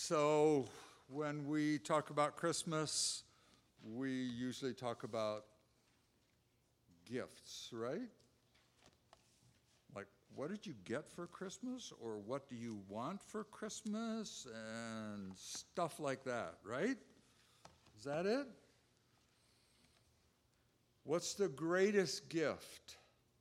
So when we talk about Christmas, we usually talk about gifts, right? Like, what did you get for Christmas? Or what do you want for Christmas? And stuff like that, right? Is that it? What's the greatest gift?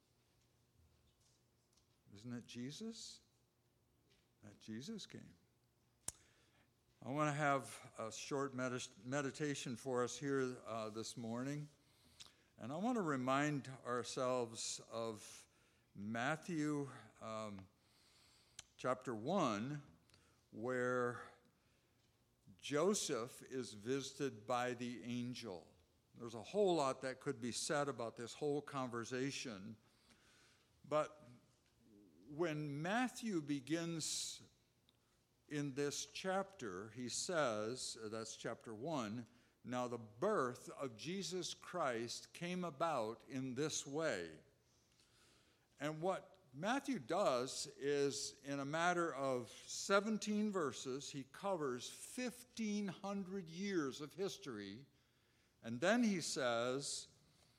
Isn't it Jesus? That Jesus came. I want to have a short meditation for us here this morning. And I want to remind ourselves of Matthew chapter 1, where Joseph is visited by the angel. There's a whole lot that could be said about this whole conversation. But when Matthew begins in this chapter, he says, that's chapter 1, now the birth of Jesus Christ came about in this way. And what Matthew does is, in a matter of 17 verses, he covers 1,500 years of history. And then he says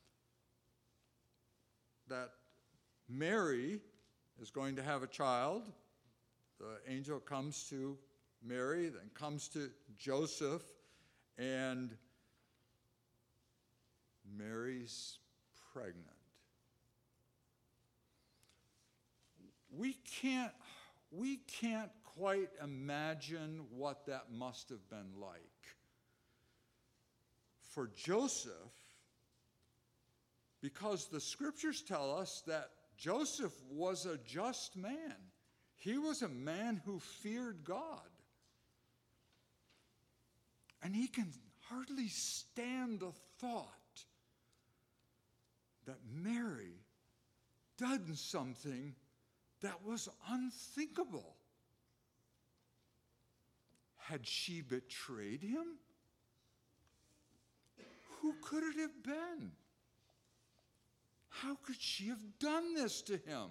that Mary is going to have a child. The angel comes to Mary, then comes to Joseph, and Mary's pregnant. We can't quite imagine what that must have been like. For Joseph, because the scriptures tell us that Joseph was a just man. He was a man who feared God. And he can hardly stand the thought that Mary done something that was unthinkable. Had she betrayed him? Who could it have been? How could she have done this to him?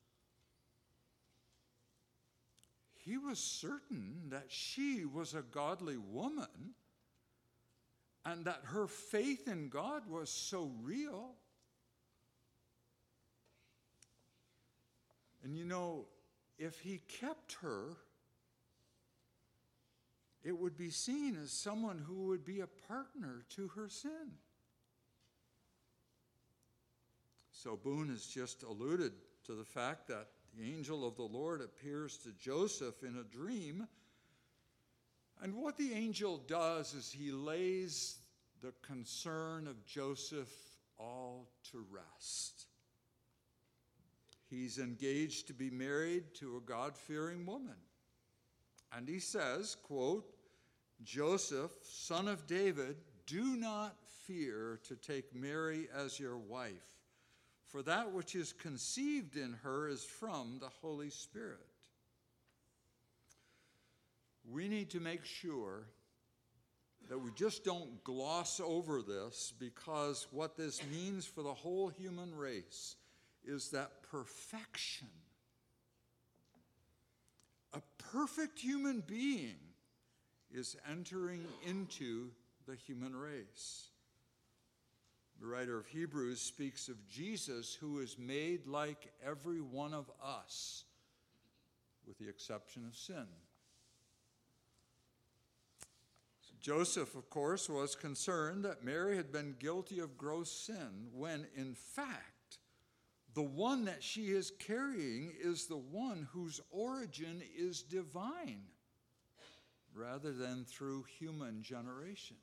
He was certain that she was a godly woman and that her faith in God was so real. And you know, if he kept her, it would be seen as someone who would be a partner to her sin. So Boone has just alluded to the fact that the angel of the Lord appears to Joseph in a dream. And what the angel does is he lays the concern of Joseph all to rest. He's engaged to be married to a God-fearing woman. And he says, quote, Joseph, son of David, do not fear to take Mary as your wife, for that which is conceived in her is from the Holy Spirit. We need to make sure that we just don't gloss over this, because what this means for the whole human race is that perfection, a perfect human being, is entering into the human race. The writer of Hebrews speaks of Jesus, who is made like every one of us, with the exception of sin. So Joseph, of course, was concerned that Mary had been guilty of gross sin, when in fact, the one that she is carrying is the one whose origin is divine, rather than through human generation.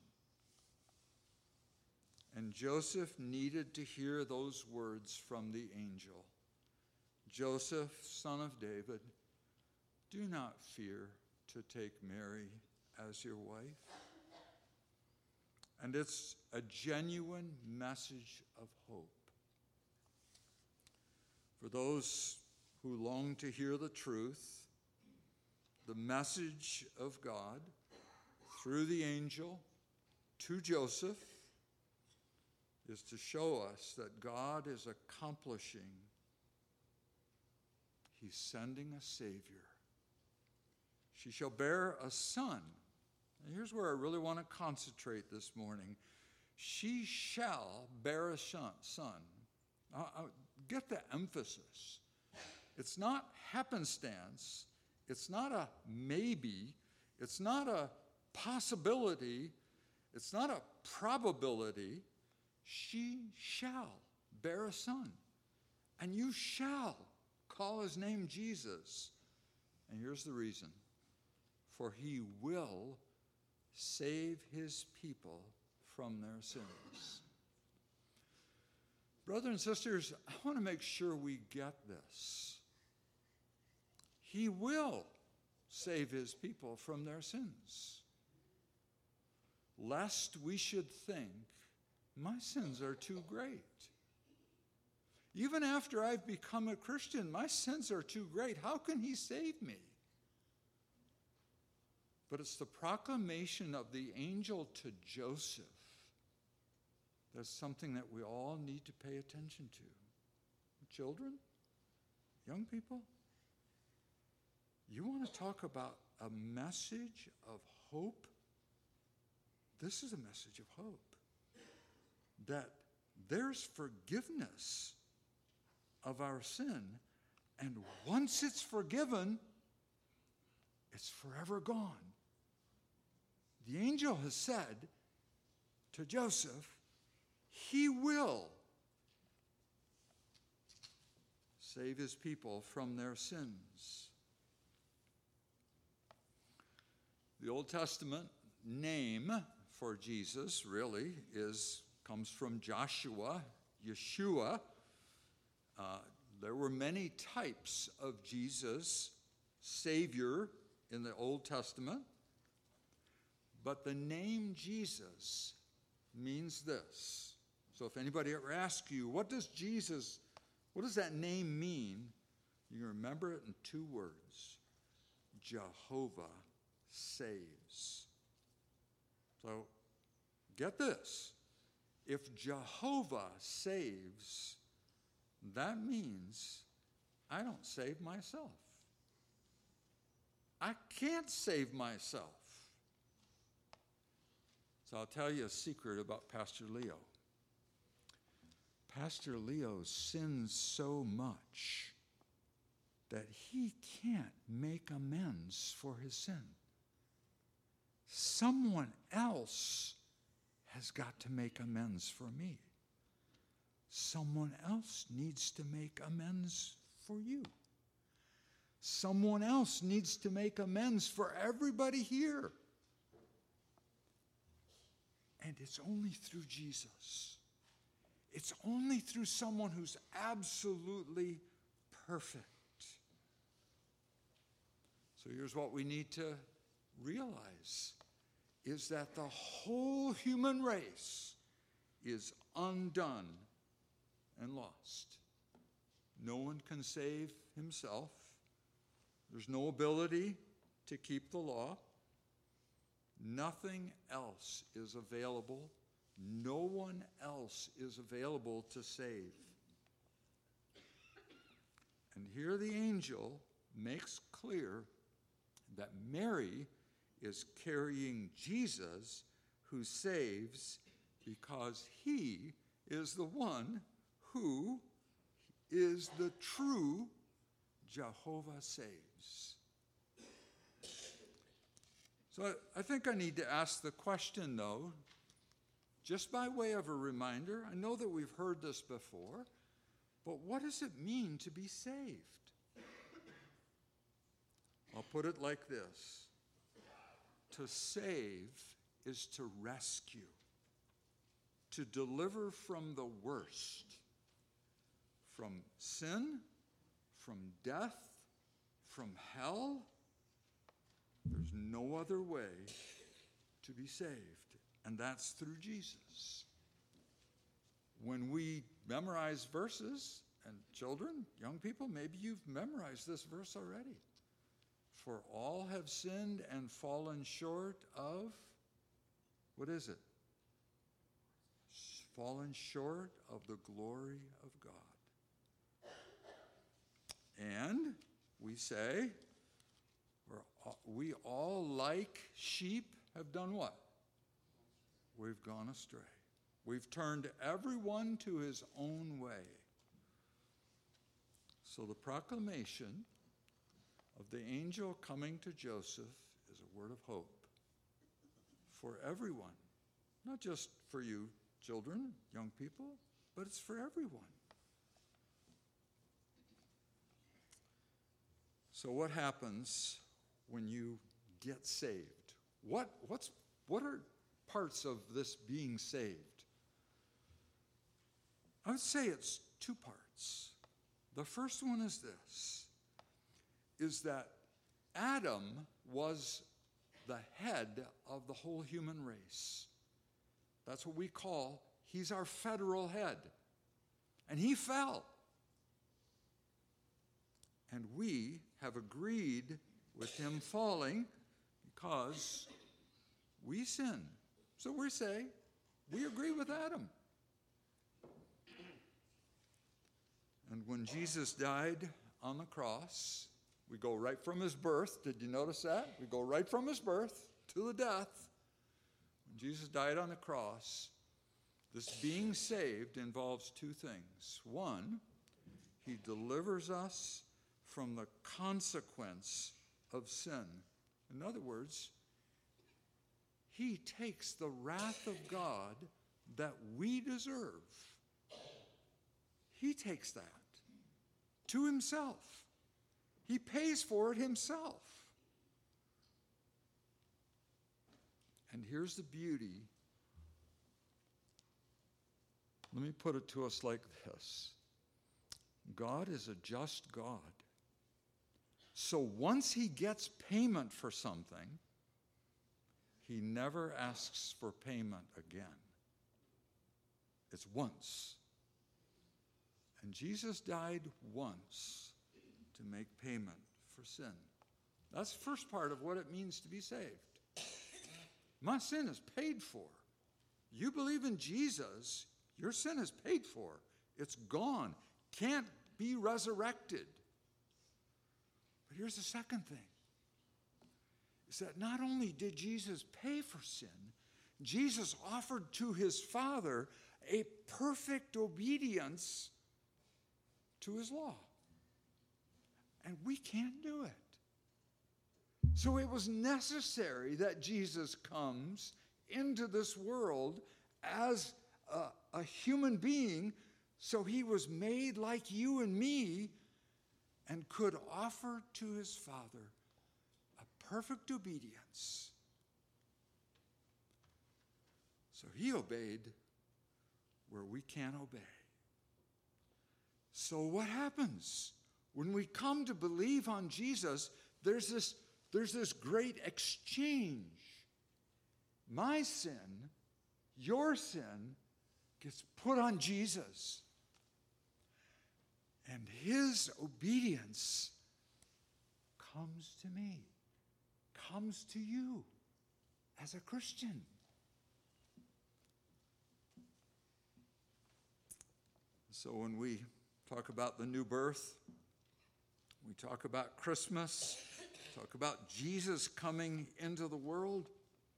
And Joseph needed to hear those words from the angel. Joseph, son of David, do not fear to take Mary as your wife. And it's a genuine message of hope for those who long to hear the truth. The message of God through the angel to Joseph is to show us that God is accomplishing. He's sending a Savior. She shall bear a son. And here's where I really want to concentrate this morning. She shall bear a son. Get the emphasis. It's not happenstance. It's not a maybe. It's not a possibility. It's not a probability. She shall bear a son. And you shall call his name Jesus. And here's the reason. For he will save his people from their sins. Brothers and sisters, I want to make sure we get this. He will save his people from their sins. Lest we should think, my sins are too great. Even after I've become a Christian, my sins are too great. How can he save me? But it's the proclamation of the angel to Joseph that's something that we all need to pay attention to. Children, young people, you want to talk about a message of hope? This is a message of hope. That there's forgiveness of our sin, and once it's forgiven, it's forever gone. The angel has said to Joseph, he will save his people from their sins. The Old Testament name for Jesus really comes from Joshua, Yeshua. There were many types of Jesus, Savior, in the Old Testament. But the name Jesus means this. So if anybody ever asks you, what does that name mean? You can remember it in 2 words. Jehovah saves. So get this. If Jehovah saves, that means I don't save myself. I can't save myself. So I'll tell you a secret about Pastor Leo. Pastor Leo sins so much that he can't make amends for his sin. Someone else has got to make amends for me. Someone else needs to make amends for you. Someone else needs to make amends for everybody here. And it's only through Jesus. It's only through someone who's absolutely perfect. So here's what we need to realize, is that the whole human race is undone and lost. No one can save himself. There's no ability to keep the law. Nothing else is available. No one else is available to save. And here the angel makes clear that Mary is carrying Jesus who saves because he is the one who is the true Jehovah saves. So I think I need to ask the question, though, just by way of a reminder. I know that we've heard this before, but what does it mean to be saved? I'll put it like this. To save is to rescue, to deliver from the worst, from sin, from death, from hell. There's no other way to be saved, and that's through Jesus. When we memorize verses, and children, young people, maybe you've memorized this verse already. For all have sinned and fallen short of, what is it? Fallen short of the glory of God. And we say, we're we all, like sheep, have done what? We've gone astray. We've turned everyone to his own way. So the proclamation of the angel coming to Joseph is a word of hope for everyone, not just for you children, young people, but it's for everyone. So what happens when you get saved? What are parts of this being saved? I would say it's two parts. The first one is this, is that Adam was the head of the whole human race. That's what we call, he's our federal head. And he fell. And we have agreed with him falling because we sin. So we say, we agree with Adam. And when Jesus died on the cross, we go right from his birth. Did you notice that? We go right from his birth to the death. When Jesus died on the cross, this being saved involves two things. One, he delivers us from the consequence of sin. In other words, he takes the wrath of God that we deserve. He takes that to himself. He pays for it himself. And here's the beauty. Let me put it to us like this. God is a just God. So once he gets payment for something, he never asks for payment again. It's once. And Jesus died once to make payment for sin. That's the first part of what it means to be saved. My sin is paid for. You believe in Jesus, your sin is paid for. It's gone. Can't be resurrected. But here's the second thing. Is that not only did Jesus pay for sin, Jesus offered to his Father a perfect obedience to his law. And we can't do it. So it was necessary that Jesus comes into this world as a human being, so he was made like you and me and could offer to his Father a perfect obedience. So he obeyed where we can't obey. So what happens? When we come to believe on Jesus, there's this great exchange. My sin, your sin, gets put on Jesus. And his obedience comes to me, comes to you as a Christian. So when we talk about the new birth, we talk about Christmas, talk about Jesus coming into the world,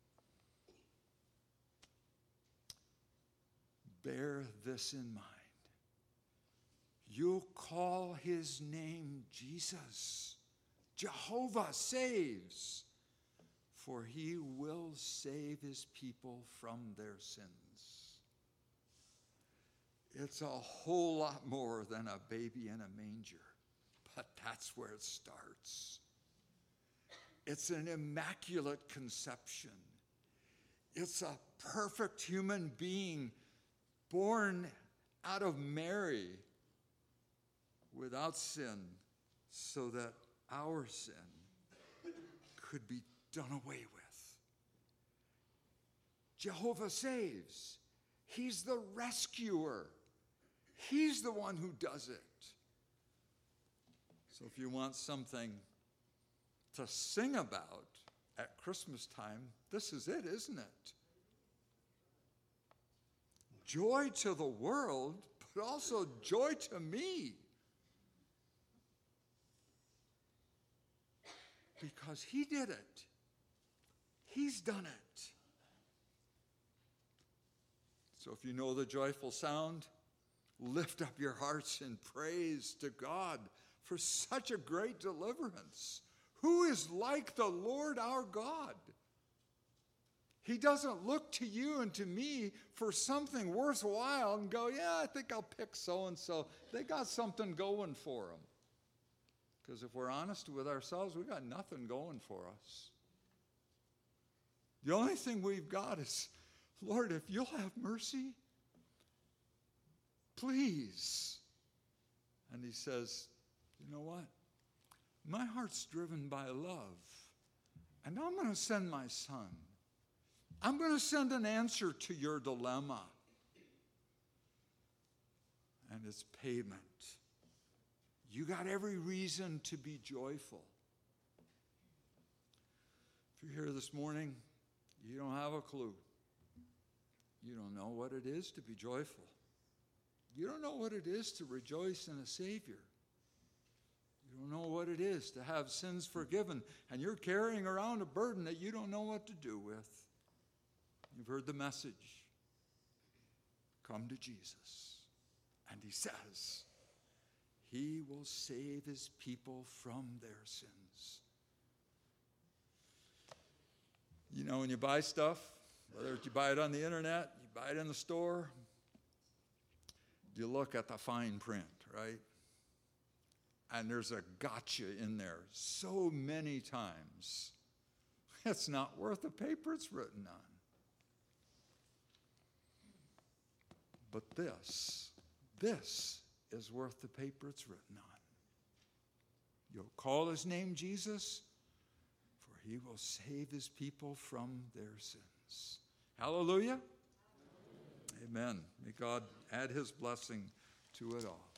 bear this in mind. You'll call his name Jesus. Jehovah saves, for he will save his people from their sins. It's a whole lot more than a baby in a manger, but that's where it starts. It's an immaculate conception. It's a perfect human being born out of Mary without sin, so that our sin could be done away with. Jehovah saves. He's the rescuer. He's the one who does it. So if you want something to sing about at Christmas time, this is it, isn't it? Joy to the world, but also joy to me. because he did it. He's done it. So if you know the joyful sound, lift up your hearts in praise to God for such a great deliverance. Who is like the Lord our God? He doesn't look to you and to me for something worthwhile and go, yeah, I think I'll pick so-and-so. They got something going for them. Because if we're honest with ourselves, we got nothing going for us. The only thing we've got is, Lord, if you'll have mercy, please. And he says, you know what? My heart's driven by love, and I'm going to send my son. I'm going to send an answer to your dilemma. And it's payment. You got every reason to be joyful. If you're here this morning, you don't have a clue. You don't know what it is to be joyful. You don't know what it is to rejoice in a Savior. You don't know what it is to have sins forgiven, and you're carrying around a burden that you don't know what to do with. You've heard the message. Come to Jesus. And he says, he will save his people from their sins. You know, when you buy stuff, whether you buy it on the internet, you buy it in the store, you look at the fine print, right? And there's a gotcha in there so many times. It's not worth the paper it's written on. But this is worth the paper it's written on. You'll call his name Jesus, for he will save his people from their sins. Hallelujah. Amen. May God add his blessing to it all.